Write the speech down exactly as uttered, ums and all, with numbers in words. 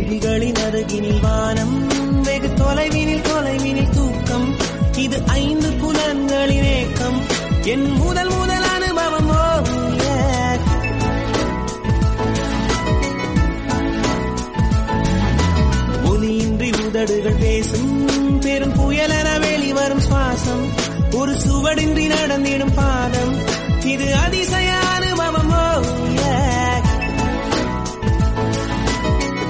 விழிகளின் அருகினில் வானம், வெகு தொலைவினில் தொலைவினில் தூக்கம். இது ஐந்து புலன்களின் ஏக்கம், என் முதல் முதல் அனுபவம். ஒலியின்றி உதடுகள் பேசும் பெரும் புயலென வெளிவரும் சுவாசம், ஒரு சுவடின்றி நடந்திடும் பாதம். இது அதிசய